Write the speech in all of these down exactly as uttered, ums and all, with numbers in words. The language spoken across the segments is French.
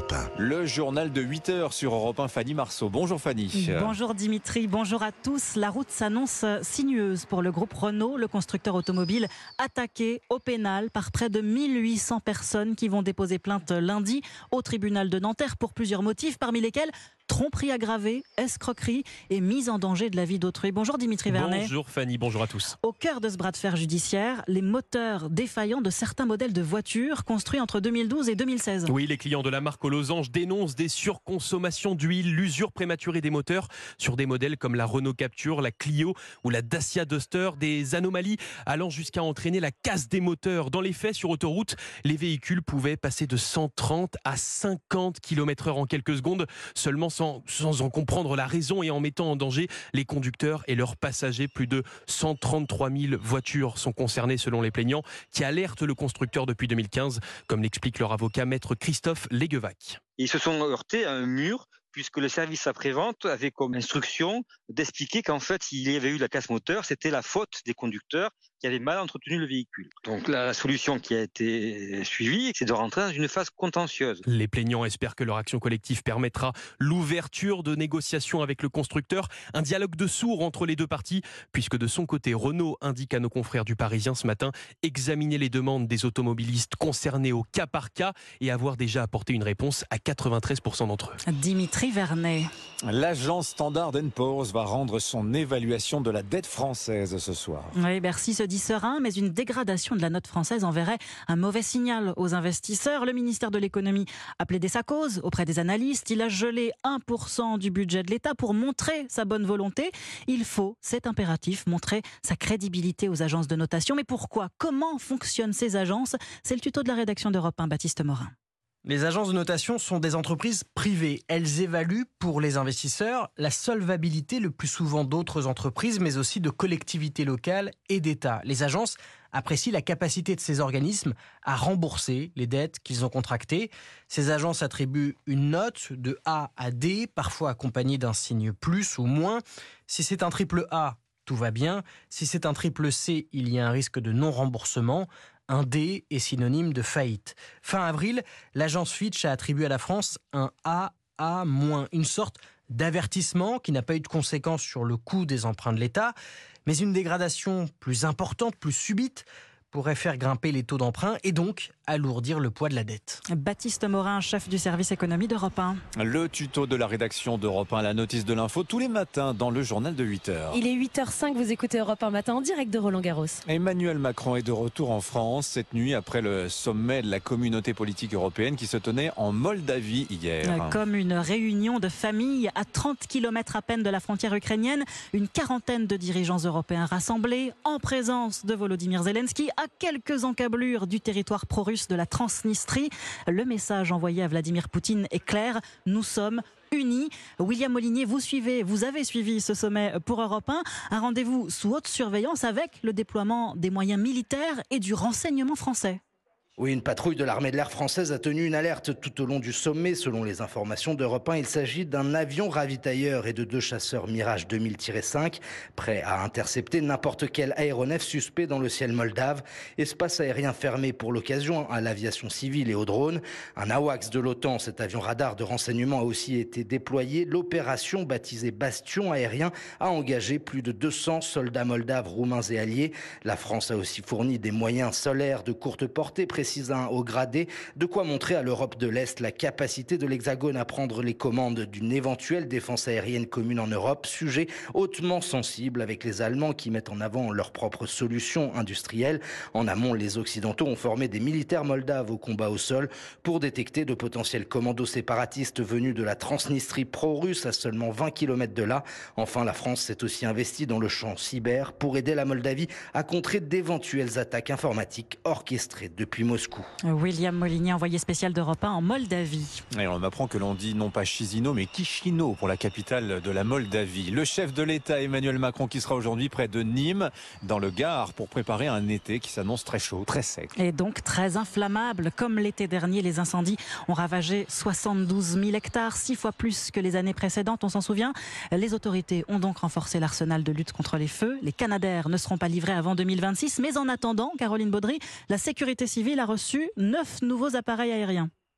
Europe un. Le journal de huit heures sur Europe un, Fanny Marceau. Bonjour Fanny. Bonjour Dimitri, bonjour à tous. La route s'annonce sinueuse pour le groupe Renault, le constructeur automobile attaqué au pénal par près de mille huit cents personnes qui vont déposer plainte lundi au tribunal de Nanterre pour plusieurs motifs, parmi lesquels tromperie aggravée, escroquerie et mise en danger de la vie d'autrui. Bonjour Dimitri Vernet. Bonjour Fanny, bonjour à tous. Au cœur de ce bras de fer judiciaire, les moteurs défaillants de certains modèles de voitures construits entre deux mille douze et deux mille seize. Oui, les clients de la marque aux losanges dénoncent des surconsommations d'huile, l'usure prématurée des moteurs sur des modèles comme la Renault Captur, la Clio ou la Dacia Duster, des anomalies allant jusqu'à entraîner la casse des moteurs. Dans les faits, sur autoroute, les véhicules pouvaient passer de cent trente à cinquante kilomètres heure en quelques secondes, seulement Sans, sans en comprendre la raison et en mettant en danger les conducteurs et leurs passagers. Plus de cent trente-trois mille voitures sont concernées selon les plaignants qui alertent le constructeur depuis deux mille quinze, comme l'explique leur avocat maître Christophe Léguevac. Ils se sont heurtés à un mur puisque le service après-vente avait comme instruction d'expliquer qu'en fait, il y avait eu la casse moteur, c'était la faute des conducteurs qui avaient mal entretenu le véhicule. Donc la solution qui a été suivie, c'est de rentrer dans une phase contentieuse. Les plaignants espèrent que leur action collective permettra l'ouverture de négociations avec le constructeur, un dialogue de sourds entre les deux parties, puisque de son côté, Renault indique à nos confrères du Parisien ce matin examiner les demandes des automobilistes concernés au cas par cas et avoir déjà apporté une réponse à quatre-vingt-treize pour cent d'entre eux. Dimitri Vernet. L'agence Standard and Poor's va rendre son évaluation de la dette française ce soir. Oui, Bercy se dit serein, mais une dégradation de la note française enverrait un mauvais signal aux investisseurs. Le ministère de l'économie a plaidé sa cause auprès des analystes. Il a gelé un pour cent du budget de l'État pour montrer sa bonne volonté. Il faut, c'est impératif, montrer sa crédibilité aux agences de notation. Mais pourquoi ? Comment fonctionnent ces agences ? C'est le tuto de la rédaction d'Europe un, Baptiste Morin. Les agences de notation sont des entreprises privées. Elles évaluent pour les investisseurs la solvabilité le plus souvent d'autres entreprises, mais aussi de collectivités locales et d'États. Les agences apprécient la capacité de ces organismes à rembourser les dettes qu'ils ont contractées. Ces agences attribuent une note de A à D, parfois accompagnée d'un signe plus ou moins. Si c'est un triple A, tout va bien. Si c'est un triple C, il y a un risque de non-remboursement. Un D est synonyme de faillite. Fin avril, l'agence Fitch a attribué à la France un A A-, une sorte d'avertissement qui n'a pas eu de conséquences sur le coût des emprunts de l'État, mais une dégradation plus importante, plus subite, pourrait faire grimper les taux d'emprunt et donc alourdir le poids de la dette. Baptiste Morin, chef du service économie d'Europe un. Le tuto de la rédaction d'Europe un, la notice de l'info, tous les matins dans le journal de huit heures. Il est huit heures cinq, vous écoutez Europe un matin en direct de Roland-Garros. Emmanuel Macron est de retour en France cette nuit après le sommet de la communauté politique européenne qui se tenait en Moldavie hier. Comme une réunion de famille à trente kilomètres à peine de la frontière ukrainienne, une quarantaine de dirigeants européens rassemblés en présence de Volodymyr Zelensky à quelques encablures du territoire pro-russe de la Transnistrie. Le message envoyé à Vladimir Poutine est clair, nous sommes unis. William Molinier, vous suivez, vous avez suivi ce sommet pour Europe un, un rendez-vous sous haute surveillance avec le déploiement des moyens militaires et du renseignement français. Oui, une patrouille de l'armée de l'air française a tenu une alerte tout au long du sommet. Selon les informations d'Europe un, il s'agit d'un avion ravitailleur et de deux chasseurs Mirage deux mille tiret cinq, prêts à intercepter n'importe quel aéronef suspect dans le ciel moldave. Espace aérien fermé pour l'occasion à l'aviation civile et aux drones. Un AWACS de l'OTAN, cet avion radar de renseignement, a aussi été déployé. L'opération, baptisée Bastion aérien, a engagé plus de deux cents soldats moldaves, roumains et alliés. La France a aussi fourni des moyens solaires de courte portée, précis un haut gradé, de quoi montrer à l'Europe de l'Est la capacité de l'Hexagone à prendre les commandes d'une éventuelle défense aérienne commune en Europe, sujet hautement sensible avec les Allemands qui mettent en avant leurs propres solutions industrielles. En amont, les Occidentaux ont formé des militaires moldaves au combat au sol pour détecter de potentiels commandos séparatistes venus de la Transnistrie pro-russe à seulement vingt kilomètres de là. Enfin, la France s'est aussi investie dans le champ cyber pour aider la Moldavie à contrer d'éventuelles attaques informatiques orchestrées depuis Moscou. William Molinier, envoyé spécial d'Europe un en Moldavie. Et on apprend que l'on dit non pas Chisinau mais Chisinau pour la capitale de la Moldavie. Le chef de l'État Emmanuel Macron qui sera aujourd'hui près de Nîmes dans le Gard pour préparer un été qui s'annonce très chaud, très sec. Et donc très inflammable. Comme l'été dernier, les incendies ont ravagé soixante-douze mille hectares, six fois plus que les années précédentes, on s'en souvient. Les autorités ont donc renforcé l'arsenal de lutte contre les feux. Les Canadair ne seront pas livrés avant deux mille vingt-six, mais en attendant, Caroline Baudry, la sécurité civile a reçu neuf nouveaux appareils aériens.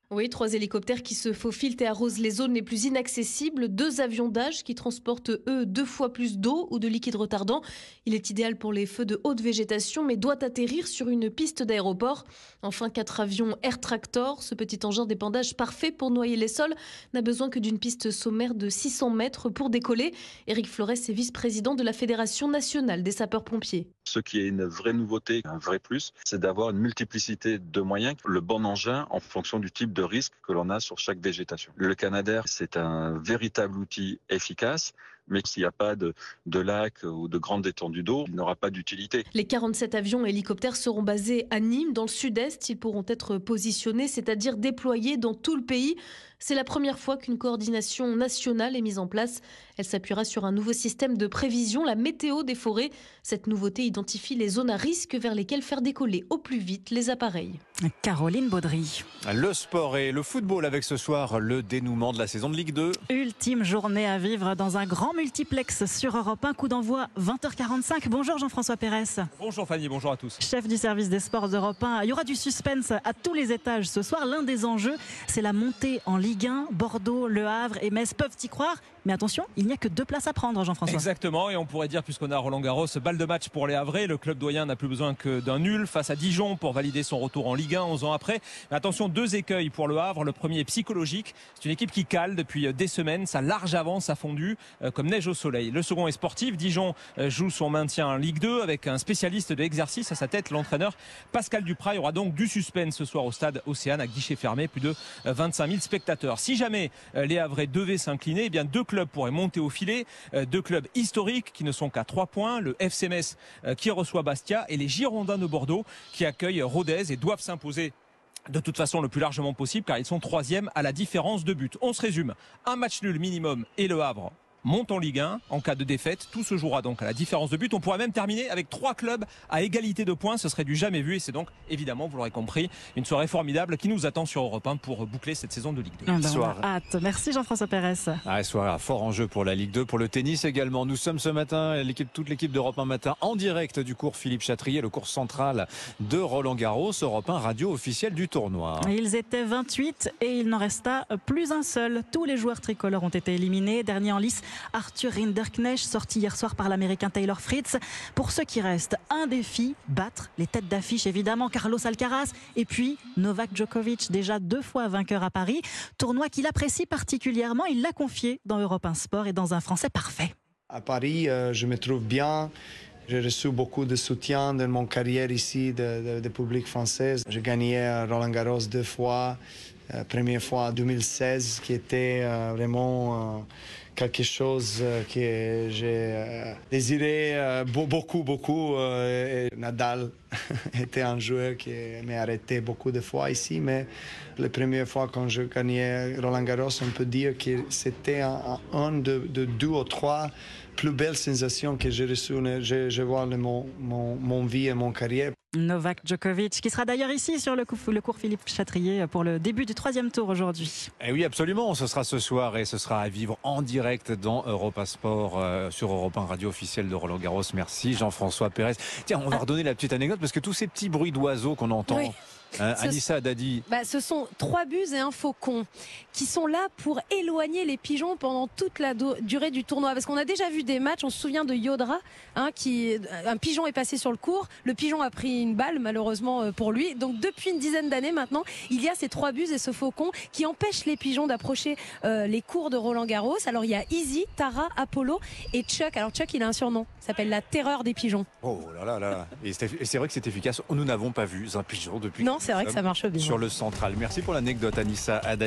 Oui, trois hélicoptères qui se faufilent et arrosent les zones les plus inaccessibles. Deux avions d'âge qui transportent, eux, deux fois plus d'eau ou de liquide retardant. Il est idéal pour les feux de haute végétation, mais doit atterrir sur une piste d'aéroport. Enfin, quatre avions Air Tractor. Ce petit engin d'épandage parfait pour noyer les sols n'a besoin que d'une piste sommaire de six cents mètres pour décoller. Éric Flores est vice-président de la Fédération nationale des sapeurs-pompiers. Ce qui est une vraie nouveauté, un vrai plus, c'est d'avoir une multiplicité de moyens, le bon engin en fonction du type de risque que l'on a sur chaque végétation. Le Canadair, c'est un véritable outil efficace, mais s'il n'y a pas de, de lac ou de grande étendue d'eau, il n'aura pas d'utilité. Les quarante-sept avions et hélicoptères seront basés à Nîmes, dans le sud-est. Ils pourront être positionnés, c'est-à-dire déployés dans tout le pays. C'est la première fois qu'une coordination nationale est mise en place. Elle s'appuiera sur un nouveau système de prévision, la météo des forêts. Cette nouveauté identifie les zones à risque vers lesquelles faire décoller au plus vite les appareils. Caroline Baudry. Le sport et le football avec ce soir le dénouement de la saison de Ligue deux. Ultime journée à vivre dans un grand multiplex sur Europe un. Coup d'envoi vingt heures quarante-cinq. Bonjour Jean-François Pérez. Bonjour Fanny, bonjour à tous. Chef du service des sports d'Europe un. Il y aura du suspense à tous les étages ce soir. L'un des enjeux, c'est la montée en Ligue un. Bordeaux, Le Havre et Metz peuvent y croire. Mais attention, il n'y a que deux places à prendre, Jean-François. Exactement, et on pourrait dire, puisqu'on a Roland Garros, balle de match pour les Havrais. Le club doyen n'a plus besoin que d'un nul face à Dijon pour valider son retour en Ligue un onze ans après. Mais attention, deux écueils pour le Havre. Le premier est psychologique. C'est une équipe qui cale depuis des semaines. Sa large avance a fondu euh, comme neige au soleil. Le second est sportif. Dijon euh, joue son maintien en Ligue deux avec un spécialiste de l'exercice à sa tête, l'entraîneur Pascal Duprat. Il y aura donc du suspense ce soir au stade Océane à guichet fermé, plus de vingt-cinq mille spectateurs. Si jamais euh, les Havrais devaient s'incliner, eh bien deux clubs pourraient monter au filet. Euh, deux clubs historiques qui ne sont qu'à trois points. Le F C Metz euh, qui reçoit Bastia et les Girondins de Bordeaux qui accueillent Rodez et doivent s'imposer de toute façon le plus largement possible car ils sont troisième à la différence de but. On se résume, un match nul minimum et le Havre monte en Ligue un. En cas de défaite, tout se jouera donc à la différence de but. On pourrait même terminer avec trois clubs à égalité de points. Ce serait du jamais vu et c'est donc évidemment, vous l'aurez compris, une soirée formidable qui nous attend sur Europe un pour boucler cette saison de Ligue deux. Ben soir. Hâte. Merci Jean-François Pérez. Ah, soir fort enjeu pour la Ligue deux, pour le tennis également. Nous sommes ce matin, l'équipe, toute l'équipe d'Europe un matin en direct du cours Philippe Chatrier, le cours central de Roland Garros, Europe un radio officielle du tournoi. Ils étaient vingt-huit et il n'en resta plus un seul. Tous les joueurs tricolores ont été éliminés. Dernier en lice, Arthur Rinderknecht, sorti hier soir par l'américain Taylor Fritz. Pour ceux qui restent, un défi, battre les têtes d'affiche évidemment, Carlos Alcaraz et puis Novak Djokovic, déjà deux fois vainqueur à Paris. Tournoi qu'il apprécie particulièrement, il l'a confié dans Europe un Sport et dans un français parfait. À Paris, euh, je me trouve bien. J'ai reçu beaucoup de soutien dans mon carrière ici de, de, de public français. J'ai gagné Roland Garros deux fois. Euh, première fois en deux mille seize, qui était euh, vraiment... Euh, quelque chose que j'ai désiré beaucoup, beaucoup. Nadal était un joueur qui m'a arrêté beaucoup de fois ici, mais la première fois quand je gagnais Roland Garros, on peut dire que c'était un, un de, de deux ou trois plus belles sensations que j'ai reçues, je, je vois dans mon, mon, mon vie et mon carrière. Novak Djokovic, qui sera d'ailleurs ici sur le, coup, le cours Philippe Chatrier pour le début du troisième tour aujourd'hui. Et oui, absolument, ce sera ce soir et ce sera à vivre en direct dans Europe un Sport euh, sur Europe un radio officielle de Roland Garros. Merci Jean-François Pérez. Tiens, on va ah. redonner la petite anecdote parce que tous ces petits bruits d'oiseaux qu'on entend... Oui. Hein, Anissa Haddadi. Bah, ce sont trois buses et un faucon qui sont là pour éloigner les pigeons pendant toute la durée du tournoi. Parce qu'on a déjà vu des matchs, on se souvient de Yodra, hein, qui, un pigeon est passé sur le court, le pigeon a pris une balle malheureusement pour lui. Donc depuis une dizaine d'années maintenant, il y a ces trois buses et ce faucon qui empêchent les pigeons d'approcher euh, les cours de Roland Garros. Alors il y a Izzy, Tara, Apollo et Chuck. Alors Chuck, il a un surnom, il s'appelle la terreur des pigeons. Oh là là là. Et c'est vrai que c'est efficace. Nous n'avons pas vu un pigeon depuis. Non, c'est vrai que ça marche bien. Sur le central. Merci pour l'anecdote, Anissa Haddadi.